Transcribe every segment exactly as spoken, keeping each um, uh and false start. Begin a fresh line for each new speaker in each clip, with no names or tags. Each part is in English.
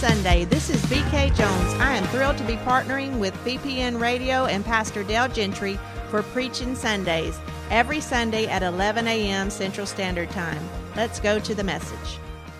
Sunday. This is B K Jones. I am thrilled to be partnering with B P N Radio and Pastor Dale Gentry for Preaching Sundays every Sunday at eleven a.m. Central Standard Time. Let's go to the message.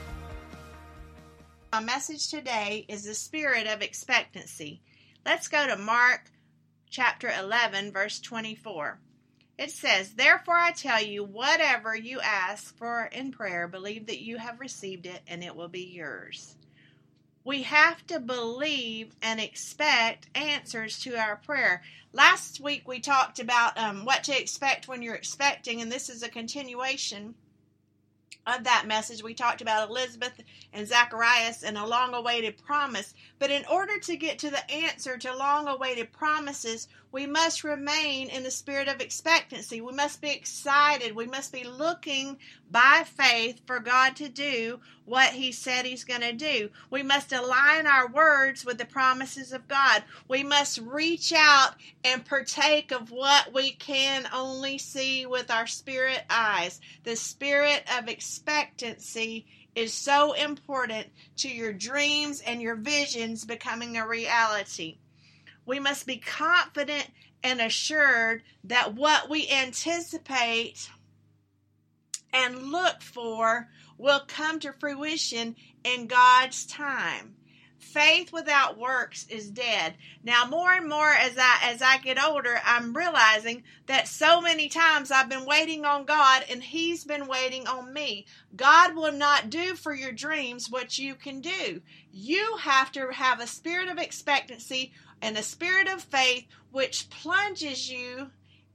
My message today is the spirit of expectancy. Let's go to Mark chapter eleven, verse twenty-four. It says, "Therefore I tell you, whatever you ask for in prayer, believe that you have received it, and it will be yours." We have to believe and expect answers to our prayer. Last week we talked about um, what to expect when you're expecting, and this is a continuation of that message. We talked about Elizabeth and Zacharias and a long-awaited promise. But in order to get to the answer to long-awaited promises, we must remain in the spirit of expectancy. We must be excited. We must be looking by faith for God to do what He said He's going to do. We must align our words with the promises of God. We must reach out and partake of what we can only see with our spirit eyes. The spirit of expectancy is so important to your dreams and your visions becoming a reality. We must be confident and assured that what we anticipate and look for will come to fruition in God's time. Faith without works is dead. Now, more and more as I as I get older, I'm realizing that so many times I've been waiting on God and He's been waiting on me. God will not do for your dreams what you can do. You have to have a spirit of expectancy and a spirit of faith which plunges you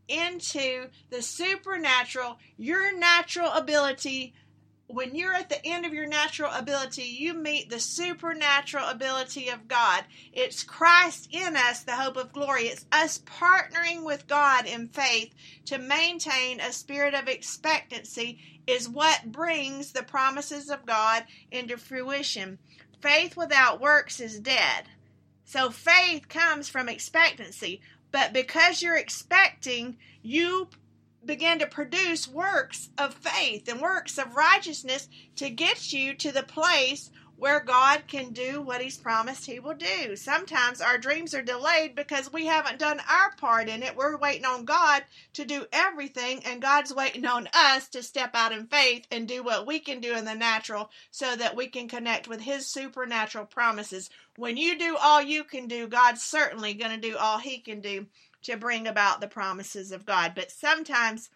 into the supernatural, your natural ability. When you're at the end of your natural ability, you meet the supernatural ability of God. It's Christ in us, the hope of glory. It's us partnering with God in faith to maintain a spirit of expectancy is what brings the promises of God into fruition. Faith without works is dead. So faith comes from expectancy. But because you're expecting, you begin to produce works of faith and works of righteousness to get you to the place where God can do what He's promised He will do. Sometimes our dreams are delayed because we haven't done our part in it. We're waiting on God to do everything, and God's waiting on us to step out in faith and do what we can do in the natural so that we can connect with His supernatural promises. When you do all you can do, God's certainly going to do all He can do to bring about the promises of God. But sometimes,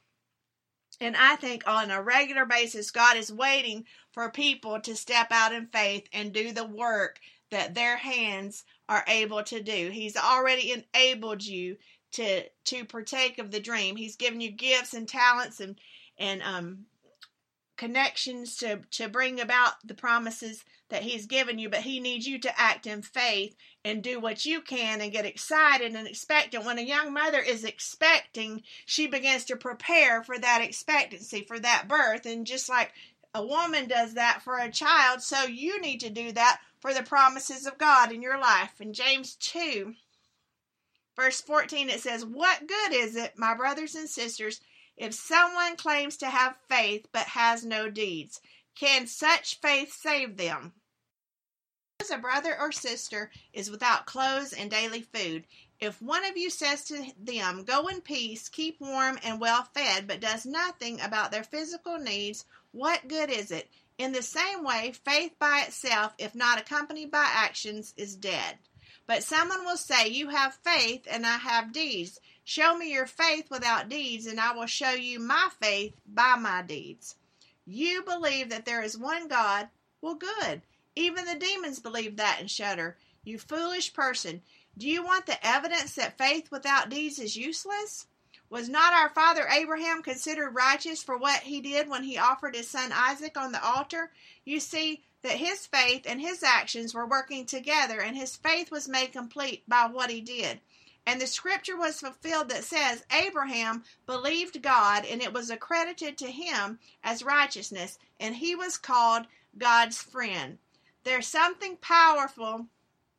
and I think on a regular basis, God is waiting for people to step out in faith and do the work that their hands are able to do. He's already enabled you to to partake of the dream. He's given you gifts and talents and and um connections to to bring about the promises that He's given you, but He needs you to act in faith and do what you can and get excited and expectant. When a young mother is expecting, she begins to prepare for that expectancy, for that birth. And just like a woman does that for a child, so you need to do that for the promises of God in your life. In James two, verse fourteen, it says, "What good is it, my brothers and sisters, if someone claims to have faith but has no deeds? Can such faith save them? As a brother or sister is without clothes and daily food, if one of you says to them, 'Go in peace, keep warm and well fed,' but does nothing about their physical needs, what good is it? In the same way, faith by itself, if not accompanied by actions, is dead. But someone will say, 'You have faith and I have deeds. Show me your faith without deeds, and I will show you my faith by my deeds.' You believe that there is one God. Well, good. Even the demons believe that and shudder. You foolish person. Do you want the evidence that faith without deeds is useless? Was not our father Abraham considered righteous for what he did when he offered his son Isaac on the altar? You see that his faith and his actions were working together, and his faith was made complete by what he did. And the scripture was fulfilled that says, Abraham believed God, and it was accredited to him as righteousness, and he was called God's friend." There's something powerful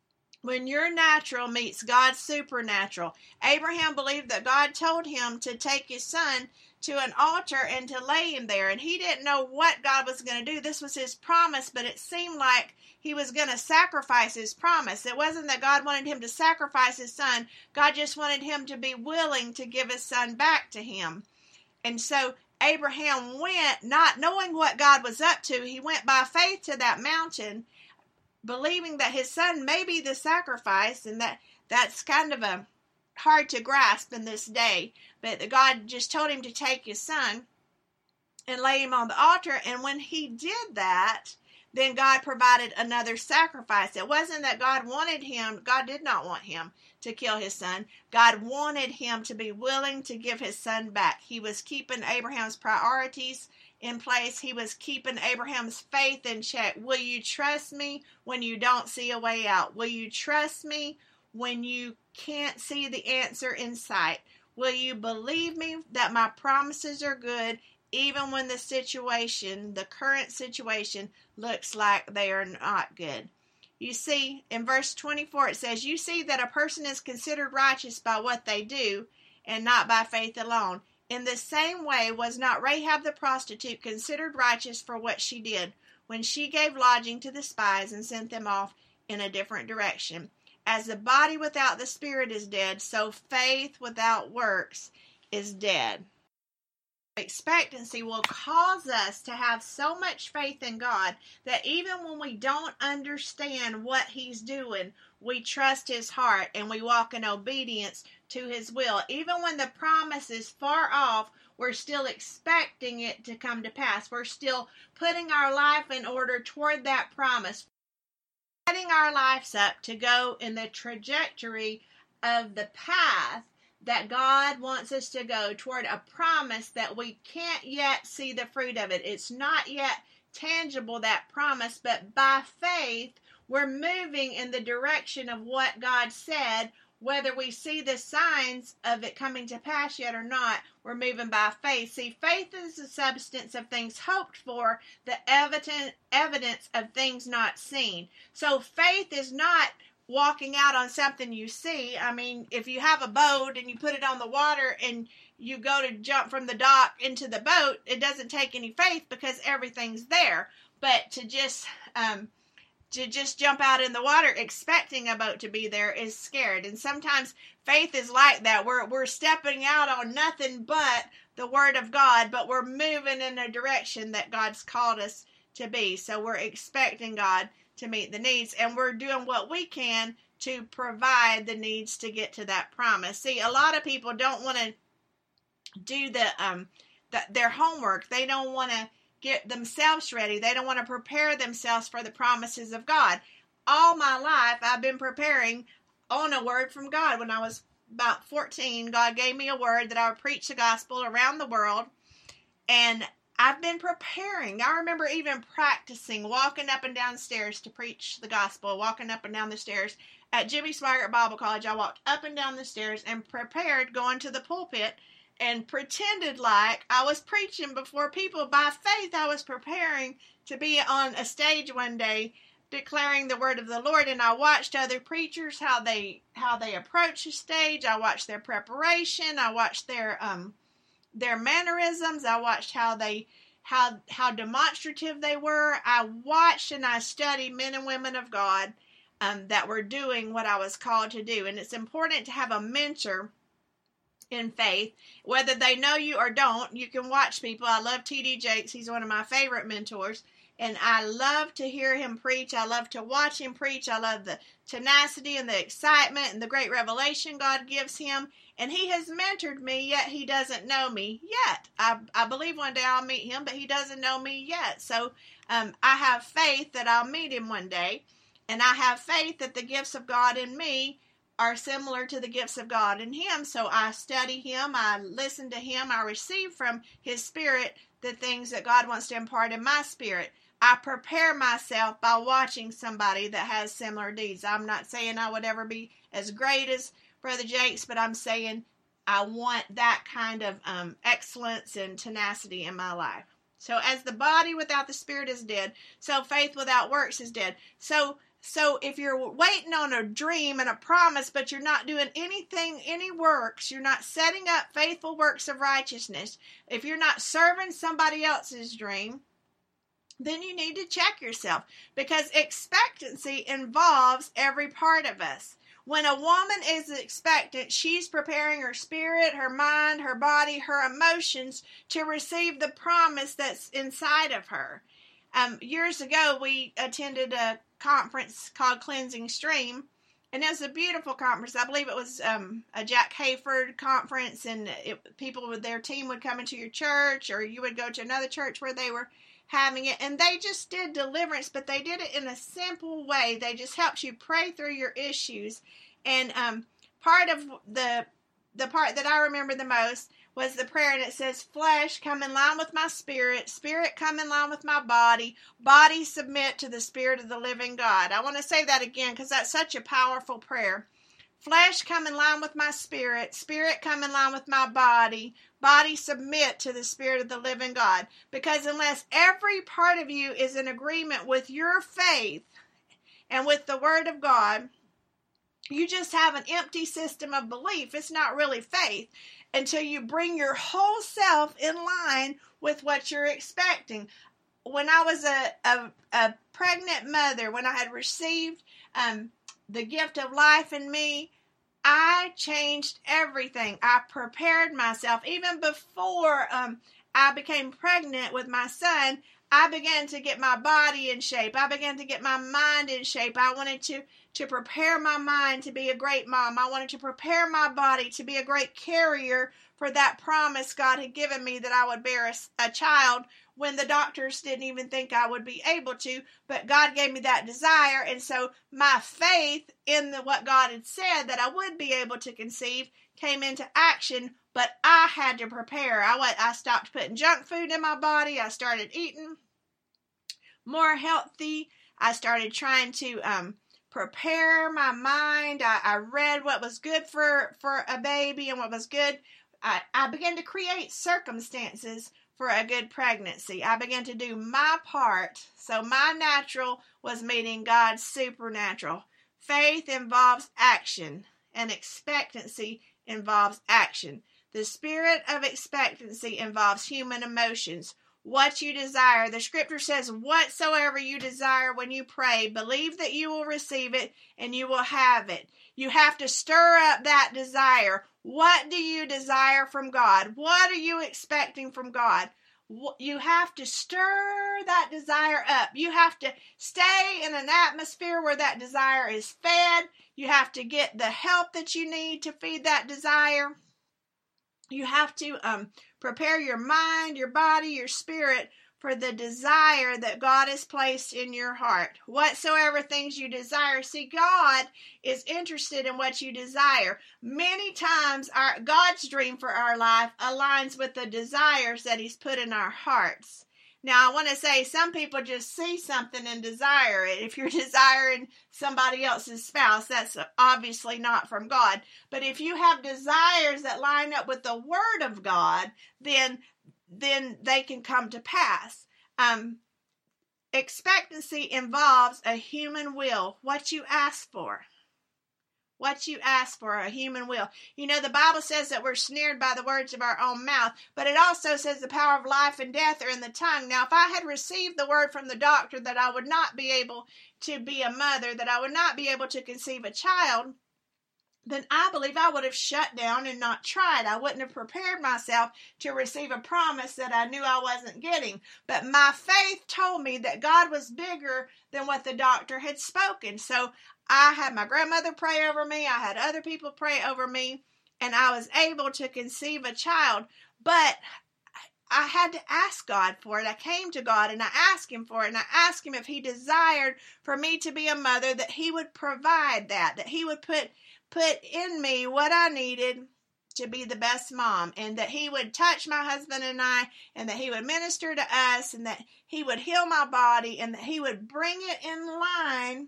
When your natural meets God's supernatural. Abraham believed that God told him to take his son to an altar and to lay him there. And he didn't know what God was going to do. This was his promise, but it seemed like he was going to sacrifice his promise. It wasn't that God wanted him to sacrifice his son. God just wanted him to be willing to give his son back to him. And so Abraham went, not knowing what God was up to. He went by faith to that mountain, believing that his son may be the sacrifice, and that that's kind of a hard to grasp in this day. But God just told him to take his son and lay him on the altar. And when he did that, then God provided another sacrifice. It wasn't that God wanted him, God did not want him to kill his son. God wanted him to be willing to give his son back. He was keeping Abraham's priorities in place. He was keeping Abraham's faith in check. Will you trust me when you don't see a way out? Will you trust me when you can't see the answer in sight? Will you believe me that my promises are good even when the situation, the current situation, looks like they are not good? You see, in verse twenty-four it says, you see that a person is considered righteous by what they do and not by faith alone. In the same way was not Rahab the prostitute considered righteous for what she did when she gave lodging to the spies and sent them off in a different direction. As the body without the spirit is dead, so faith without works is dead. Expectancy will cause us to have so much faith in God that even when we don't understand what He's doing, we trust His heart and we walk in obedience to His will. Even when the promise is far off, we're still expecting it to come to pass. We're still putting our life in order toward that promise, setting our lives up to go in the trajectory of the path that God wants us to go toward a promise that we can't yet see the fruit of it. It's not yet tangible, that promise, but by faith, we're moving in the direction of what God said. Whether we see the signs of it coming to pass yet or not, we're moving by faith. See, faith is the substance of things hoped for, the evident evidence of things not seen. So faith is not walking out on something you see. I mean, if you have a boat and you put it on the water and you go to jump from the dock into the boat, it doesn't take any faith because everything's there. But to just um, to just jump out in the water expecting a boat to be there is scared. And sometimes faith is like that. We're we're stepping out on nothing but the Word of God, but we're moving in a direction that God's called us to be. So we're expecting God to meet the needs, and we're doing what we can to provide the needs to get to that promise. See, a lot of people don't want to do the um the, their homework. They don't want to get themselves ready. They don't want to prepare themselves for the promises of God. All my life, I've been preparing on a word from God. When I was about fourteen, God gave me a word that I would preach the gospel around the world, and I've been preparing. I remember even practicing walking up and down stairs to preach the gospel, walking up and down the stairs. At Jimmy Swaggart Bible College, I walked up and down the stairs and prepared going to the pulpit and pretended like I was preaching before people. By faith, I was preparing to be on a stage one day declaring the word of the Lord, and I watched other preachers, how they how they approach the stage. I watched their preparation. I watched their um their mannerisms. I watched how they how how demonstrative they were. I watched and I studied men and women of God um, that were doing what I was called to do. And it's important to have a mentor in faith, whether they know you or don't. You can watch people. I love T D Jakes. He's one of my favorite mentors, and I love to hear him preach. I love to watch him preach. I love the tenacity and the excitement and the great revelation God gives him. And he has mentored me, yet he doesn't know me yet. I, I believe one day I'll meet him, but he doesn't know me yet. So um, I have faith that I'll meet him one day. And I have faith that the gifts of God in me are similar to the gifts of God in him. So I study him. I listen to him. I receive from his spirit the things that God wants to impart in my spirit. I prepare myself by watching somebody that has similar deeds. I'm not saying I would ever be as great as Brother Jakes, but I'm saying I want that kind of um, excellence and tenacity in my life. So as the body without the spirit is dead, so faith without works is dead. So So if you're waiting on a dream and a promise, but you're not doing anything, any works, you're not setting up faithful works of righteousness, if you're not serving somebody else's dream, then you need to check yourself, because expectancy involves every part of us. When a woman is expectant, she's preparing her spirit, her mind, her body, her emotions to receive the promise that's inside of her. Um, years ago, we attended a conference called Cleansing Stream, and it was a beautiful conference. I believe it was um, a Jack Hayford conference, and it, people with their team would come into your church, or you would go to another church where they were having it, and they just did deliverance, but they did it in a simple way. They just helped you pray through your issues. And um, part of the the part that I remember the most was the prayer, and it says, flesh, come in line with my spirit, spirit, come in line with my body, body, submit to the Spirit of the living God. I want to say that again, because that's such a powerful prayer. Flesh, come in line with my spirit, spirit, come in line with my body, body, submit to the Spirit of the living God. Because unless every part of you is in agreement with your faith and with the Word of God, you just have an empty system of belief. It's not really faith until you bring your whole self in line with what you're expecting. When I was a, a, a pregnant mother, when I had received um, the gift of life in me, I changed everything. I prepared myself. Even before um, I became pregnant with my son, I began to get my body in shape. I began to get my mind in shape. I wanted to, to prepare my mind to be a great mom. I wanted to prepare my body to be a great carrier for that promise God had given me that I would bear a, a child when the doctors didn't even think I would be able to. But God gave me that desire, and so my faith in the, what God had said that I would be able to conceive came into action. But I had to prepare. I went, I stopped putting junk food in my body. I started eating more healthy. I started trying to um, prepare my mind. I, I read what was good for, for a baby and what was good. I, I began to create circumstances for a good pregnancy. I began to do my part. So my natural was meeting God's supernatural. Faith involves action, and expectancy involves action. The spirit of expectancy involves human emotions. What you desire. The scripture says, whatsoever you desire when you pray, believe that you will receive it and you will have it. You have to stir up that desire. What do you desire from God? What are you expecting from God? You have to stir that desire up. You have to stay in an atmosphere where that desire is fed. You have to get the help that you need to feed that desire. You have to um, prepare your mind, your body, your spirit for the desire that God has placed in your heart. Whatsoever things you desire. See, God is interested in what you desire. Many times our God's dream for our life aligns with the desires that He's put in our hearts. Now, I want to say some people just see something and desire it. If you're desiring somebody else's spouse, that's obviously not from God. But if you have desires that line up with the Word of God, then, then they can come to pass. Um, expectancy involves a human will, what you ask for. What you ask for, a human will. You know, the Bible says that we're snared by the words of our own mouth, but it also says the power of life and death are in the tongue. Now, if I had received the word from the doctor that I would not be able to be a mother, that I would not be able to conceive a child, then I believe I would have shut down and not tried. I wouldn't have prepared myself to receive a promise that I knew I wasn't getting. But my faith told me that God was bigger than what the doctor had spoken. So I had my grandmother pray over me. I had other people pray over me, and I was able to conceive a child. But I had to ask God for it. I came to God and I asked Him for it, and I asked Him if He desired for me to be a mother, that He would provide that, that He would put put in me what I needed to be the best mom, and that He would touch my husband and I, and that He would minister to us, and that He would heal my body, and that He would bring it in line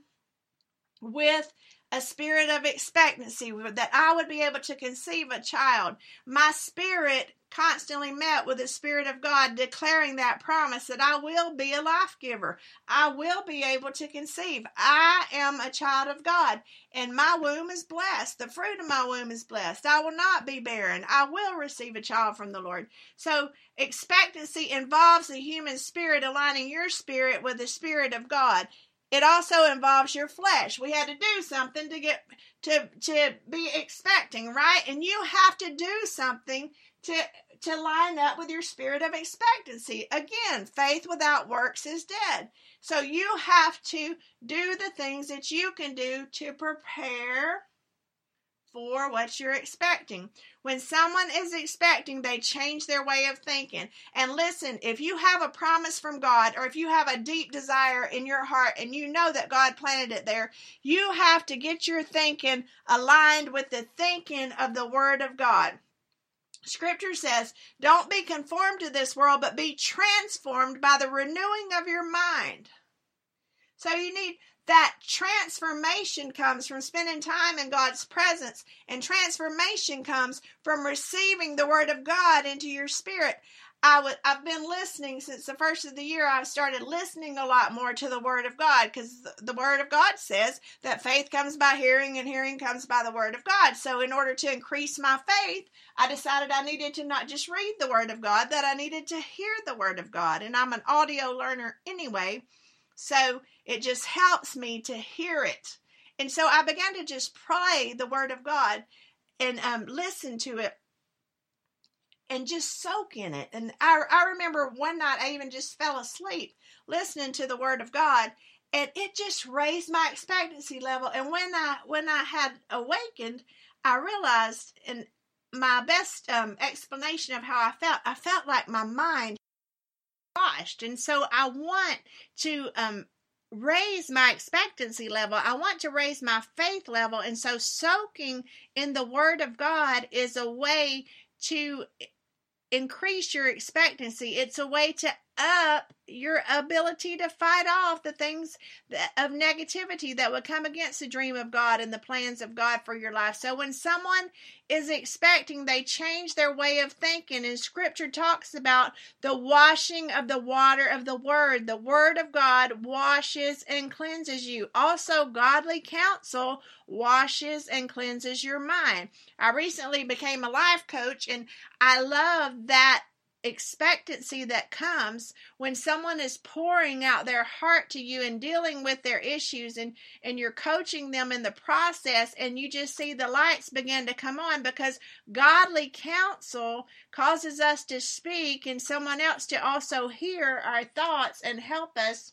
with a spirit of expectancy, that I would be able to conceive a child. My spirit constantly met with the Spirit of God declaring that promise that I will be a life giver. I will be able to conceive. I am a child of God, and my womb is blessed. The fruit of my womb is blessed. I will not be barren. I will receive a child from the Lord. So expectancy involves the human spirit aligning your spirit with the Spirit of God. It also involves your flesh. We had to do something to get to to be expecting, right? And you have to do something to to line up with your spirit of expectancy. Again, faith without works is dead. So you have to do the things that you can do to prepare for what you're expecting. When someone is expecting, they change their way of thinking. And listen, if you have a promise from God, or if you have a deep desire in your heart and you know that God planted it there, you have to get your thinking aligned with the thinking of the Word of God. Scripture says, don't be conformed to this world, but be transformed by the renewing of your mind. So you need that transformation comes from spending time in God's presence, and transformation comes from receiving the Word of God into your spirit. I w- I've been listening since the first of the year. I've started listening a lot more to the Word of God, because the Word of God says that faith comes by hearing and hearing comes by the Word of God. So in order to increase my faith, I decided I needed to not just read the Word of God, that I needed to hear the Word of God. And I'm an audio learner anyway, so it just helps me to hear it. And so I began to just pray the Word of God and um, listen to it and just soak in it. And I, I remember one night I even just fell asleep listening to the Word of God, and it just raised my expectancy level. And when I when I had awakened, I realized, and my best um, explanation of how I felt, I felt like my mind washed. And so I want to um, raise my expectancy level. I want to raise my faith level. And so soaking in the Word of God is a way to increase your expectancy. It's a way to up your ability to fight off the things that, of negativity that would come against the dream of God and the plans of God for your life. So when someone is expecting, they change their way of thinking. And Scripture talks about the washing of the water of the Word. The Word of God washes and cleanses you. Also, godly counsel washes and cleanses your mind. I recently became a life coach, and I love that expectancy that comes when someone is pouring out their heart to you and dealing with their issues, and and you're coaching them in the process, and you just see the lights begin to come on, because godly counsel causes us to speak and someone else to also hear our thoughts and help us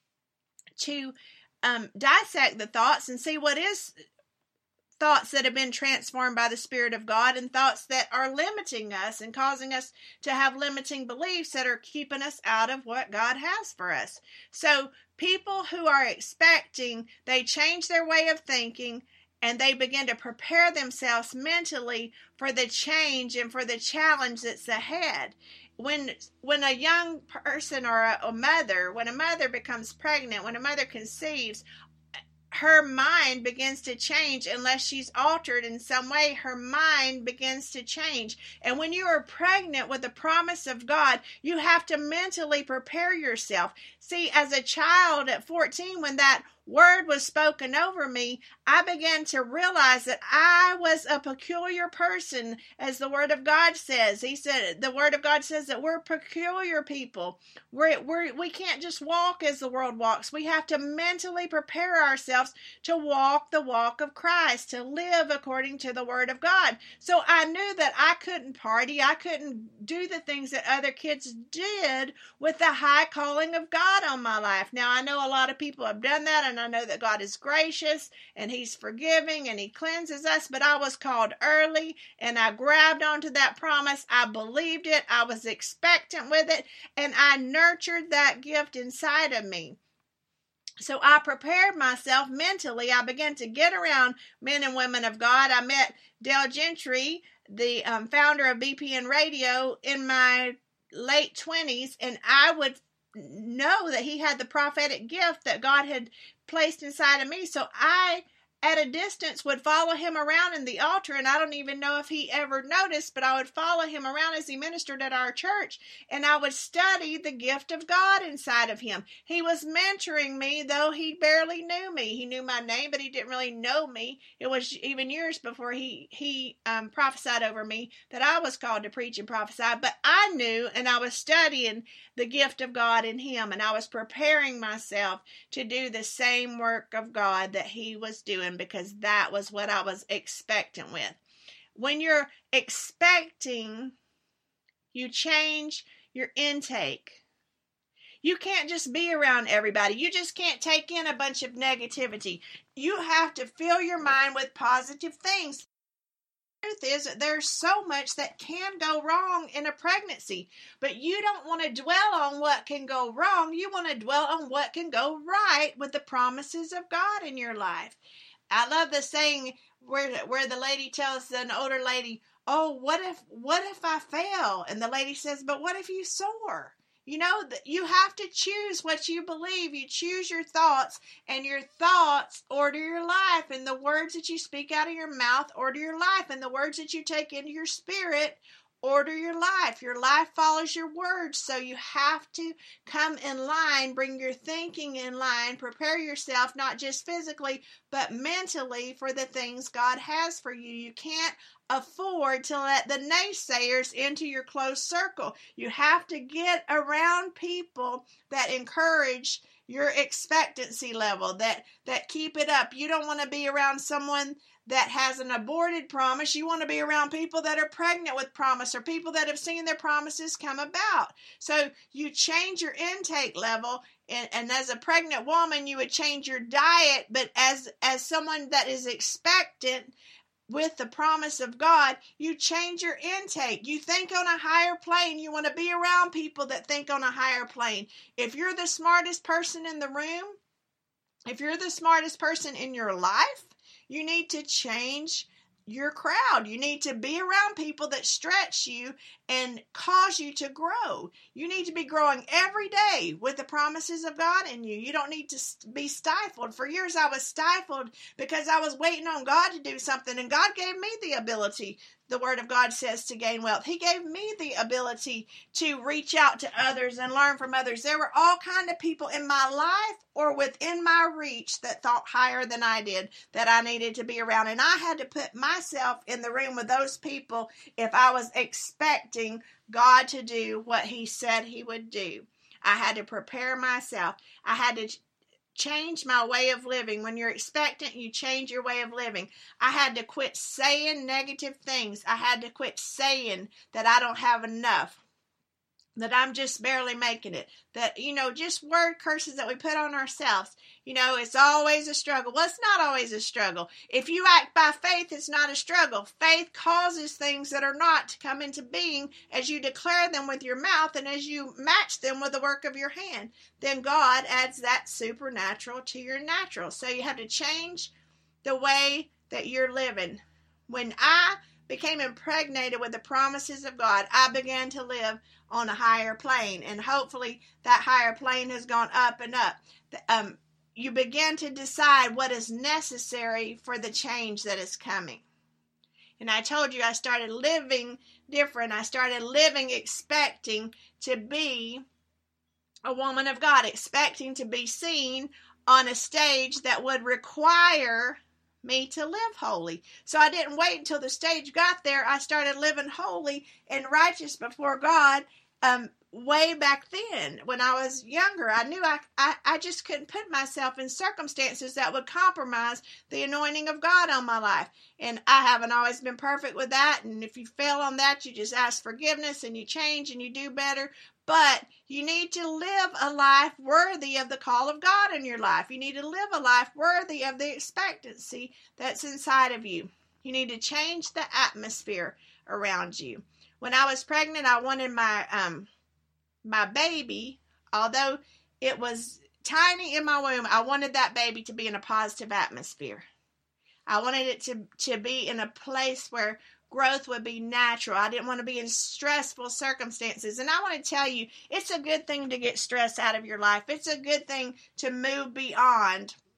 to um, dissect the thoughts and see what is thoughts that have been transformed by the Spirit of God, and thoughts that are limiting us and causing us to have limiting beliefs that are keeping us out of what God has for us. So people who are expecting, they change their way of thinking, and they begin to prepare themselves mentally for the change and for the challenge that's ahead. When when a young person or a, a mother, when a mother becomes pregnant, when a mother conceives, her mind begins to change. Unless she's altered in some way, her mind begins to change. And when you are pregnant with the promise of God, you have to mentally prepare yourself. See, as a child at fourteen, when that word was spoken over me, I began to realize that I was a peculiar person, as the Word of God says. He said, the Word of God says that we're peculiar people. We're, we're, we can't just walk as the world walks. We have to mentally prepare ourselves to walk the walk of Christ, to live according to the Word of God. So I knew that I couldn't party. I couldn't do the things that other kids did with the high calling of God on my life. Now, I know a lot of people have done that, and I know that God is gracious and He's forgiving and He cleanses us, but I was called early, and I grabbed onto that promise. I believed it. I was expectant with it, and I nurtured that gift inside of me. So I prepared myself mentally. I began to get around men and women of God. I met Dale Gentry, the um, founder of B P N Radio, in my late twenties, and I would know that he had the prophetic gift that God had placed inside of me. So I at a distance would follow him around in the altar, and I don't even know if he ever noticed, but I would follow him around as he ministered at our church, and I would study the gift of God inside of him. He was mentoring me, though he barely knew me. He knew my name, but he didn't really know me. It was even years before he, he um, prophesied over me that I was called to preach and prophesy, but I knew, and I was studying the gift of God in him, and I was preparing myself to do the same work of God that he was doing, because that was what I was expectant with. When you're expecting, you change your intake. You can't just be around everybody. You just can't take in a bunch of negativity. You have to fill your mind with positive things. Truth is that there's so much that can go wrong in a pregnancy, but you don't want to dwell on what can go wrong. You want to dwell on what can go right with the promises of God in your life. I love the saying where where the lady tells an older lady, "Oh, what if what if I fail?" And the lady says, "But what if you soar?" You know, you have to choose what you believe. You choose your thoughts, and your thoughts order your life. And the words that you speak out of your mouth order your life. And the words that you take into your spirit order your life. Your life follows your words. So you have to come in line, bring your thinking in line, prepare yourself, not just physically, but mentally, for the things God has for you. You can't afford to let the naysayers into your close circle. You have to get around people that encourage your expectancy level, that that keep it up. You don't want to be around someone that has an aborted promise. You want to be around people that are pregnant with promise, or people that have seen their promises come about. So you change your intake level, and, and as a pregnant woman, you would change your diet, but as as someone that is expectant with the promise of God, you change your intake. You think on a higher plane. You want to be around people that think on a higher plane. If you're the smartest person in the room, if you're the smartest person in your life, you need to change your crowd. You need to be around people that stretch you and cause you to grow. You need to be growing every day with the promises of God in you. You don't need to be stifled. For years I was stifled because I was waiting on God to do something, and God gave me the ability. The Word of God says to gain wealth. He gave me the ability to reach out to others and learn from others. There were all kinds of people in my life or within my reach that thought higher than I did, that I needed to be around. And I had to put myself in the room with those people if I was expecting God to do what He said He would do. I had to prepare myself. I had to change my way of living. When you're expectant, you change your way of living. I had to quit saying negative things. I had to quit saying that I don't have enough, that I'm just barely making it, that, you know, just word curses that we put on ourselves. You know, it's always a struggle. Well, it's not always a struggle. If you act by faith, it's not a struggle. Faith causes things that are not to come into being as you declare them with your mouth and as you match them with the work of your hand. Then God adds that supernatural to your natural. So you have to change the way that you're living. When I became impregnated with the promises of God, I began to live on a higher plane, and hopefully that higher plane has gone up and up. Um, you begin to decide what is necessary for the change that is coming. And I told you I started living different. I started living expecting to be a woman of God, expecting to be seen on a stage that would require me to live holy. So I didn't wait until the stage got there. I started living holy and righteous before God um, way back then. When I was younger, I knew I, I, I just couldn't put myself in circumstances that would compromise the anointing of God on my life. And I haven't always been perfect with that. And if you fail on that, you just ask forgiveness and you change and you do better. But you need to live a life worthy of the call of God in your life. You need to live a life worthy of the expectancy that's inside of you. You need to change the atmosphere around you. When I was pregnant, I wanted my um my baby, although it was tiny in my womb, I wanted that baby to be in a positive atmosphere. I wanted it to, to be in a place where growth would be natural. I didn't want to be in stressful circumstances. And I want to tell you, it's a good thing to get stress out of your life. It's a good thing to move beyond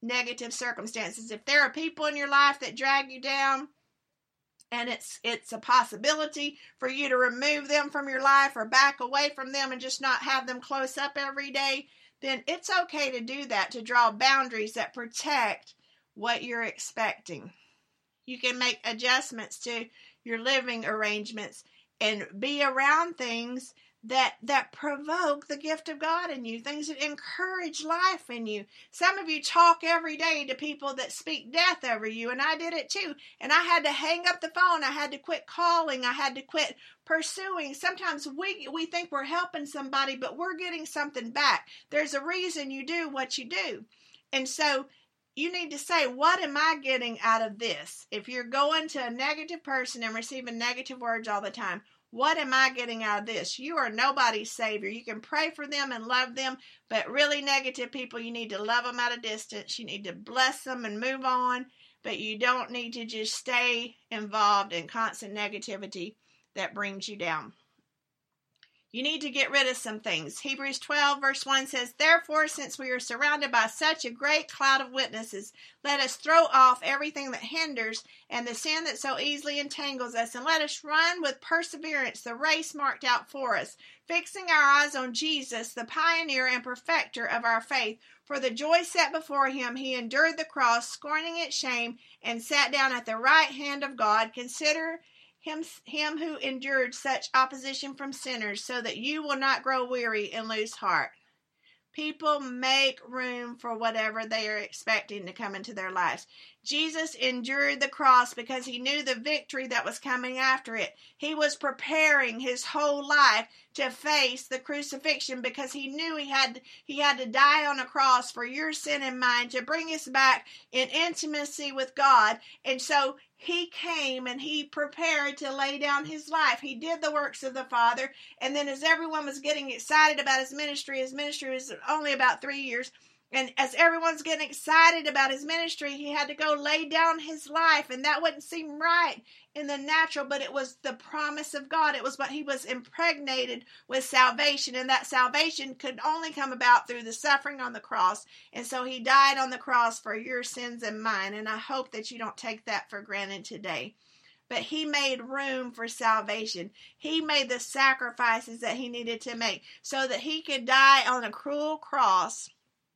negative circumstances. If there are people in your life that drag you down, and it's it's a possibility for you to remove them from your life or back away from them and just not have them close up every day, then it's okay to do that, to draw boundaries that protect what you're expecting. You can make adjustments to your living arrangements and be around things that that provoke the gift of God in you, things that encourage life in you. Some of you talk every day to people that speak death over you, and I did it too. And I had to hang up the phone. I had to quit calling. I had to quit pursuing. Sometimes we we think we're helping somebody, but we're getting something back. There's a reason you do what you do. And so you need to say, what am I getting out of this? If you're going to a negative person and receiving negative words all the time, what am I getting out of this? You are nobody's savior. You can pray for them and love them, but really negative people, you need to love them at a distance. You need to bless them and move on, but you don't need to just stay involved in constant negativity that brings you down. You need to get rid of some things. Hebrews twelve verse one says, therefore, since we are surrounded by such a great cloud of witnesses, let us throw off everything that hinders and the sin that so easily entangles us, and let us run with perseverance the race marked out for us, fixing our eyes on Jesus, the pioneer and perfecter of our faith. For the joy set before him, he endured the cross, scorning its shame, and sat down at the right hand of God. Consider Him, him who endured such opposition from sinners, so that you will not grow weary and lose heart. People make room for whatever they are expecting to come into their lives. Jesus endured the cross because he knew the victory that was coming after it. He was preparing his whole life to face the crucifixion because he knew he had he had to die on a cross for your sin and mine to bring us back in intimacy with God. And so he came and he prepared to lay down his life. He did the works of the Father. And then as everyone was getting excited about his ministry, his ministry was only about three years. And as everyone's getting excited about his ministry, he had to go lay down his life. And that wouldn't seem right in the natural, but it was the promise of God. It was what he was impregnated with salvation. And that salvation could only come about through the suffering on the cross. And so he died on the cross for your sins and mine. And I hope that you don't take that for granted today. But he made room for salvation. He made the sacrifices that he needed to make so that he could die on a cruel cross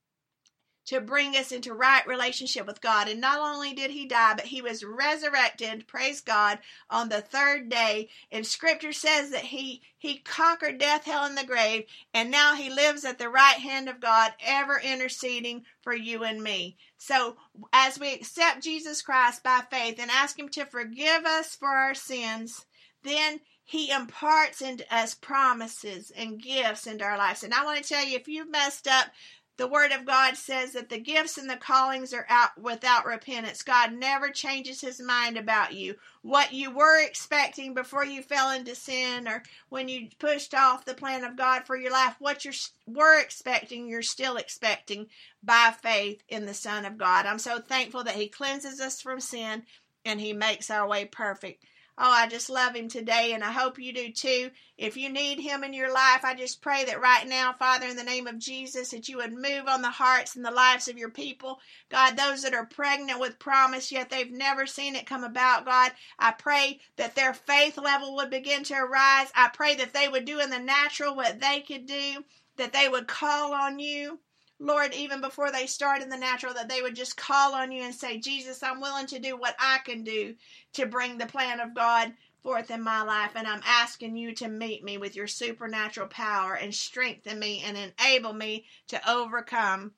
to bring us into right relationship with God. And not only did he die, but he was resurrected, praise God, on the third day. And scripture says that he, he conquered death, hell, and the grave. And now he lives at the right hand of God, ever interceding for you and me. So as we accept Jesus Christ by faith and ask him to forgive us for our sins, then he imparts into us promises and gifts into our lives. And I want to tell you, if you've messed up, the Word of God says that the gifts and the callings are out without repentance. God never changes his mind about you. What you were expecting before you fell into sin or when you pushed off the plan of God for your life, what you were expecting, you're still expecting by faith in the Son of God. I'm so thankful that he cleanses us from sin and he makes our way perfect. Oh, I just love him today, and I hope you do too. If you need him in your life, I just pray that right now, Father, in the name of Jesus, that you would move on the hearts and the lives of your people. God, those that are pregnant with promise, yet they've never seen it come about, God, I pray that their faith level would begin to arise. I pray that they would do in the natural what they could do, that they would call on you. Lord, even before they start in the natural, that they would just call on you and say, Jesus, I'm willing to do what I can do to bring the plan of God forth in my life. And I'm asking you to meet me with your supernatural power and strengthen me and enable me to overcome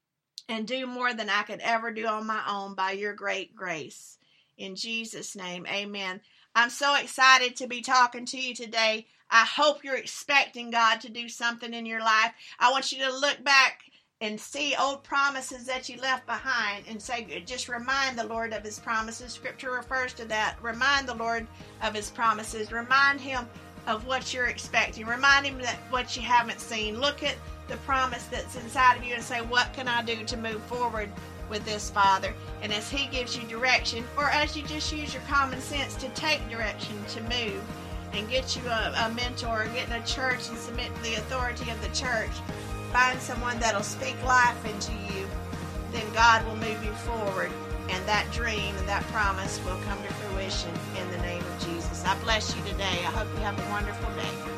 and do more than I could ever do on my own by your great grace. In Jesus' name, amen. I'm so excited to be talking to you today. I hope you're expecting God to do something in your life. I want you to look back and see old promises that you left behind and say, just remind the Lord of his promises. Scripture refers to that. Remind the Lord of his promises. Remind him of what you're expecting. Remind him that what you haven't seen. Look at the promise that's inside of you and say, what can I do to move forward with this, Father? And as he gives you direction, or as you just use your common sense to take direction to move and get you a, a mentor, get in a church and submit to the authority of the church, find someone that'll speak life into you, then God will move you forward, and that dream and that promise will come to fruition in the name of Jesus. I bless you today. I hope you have a wonderful day.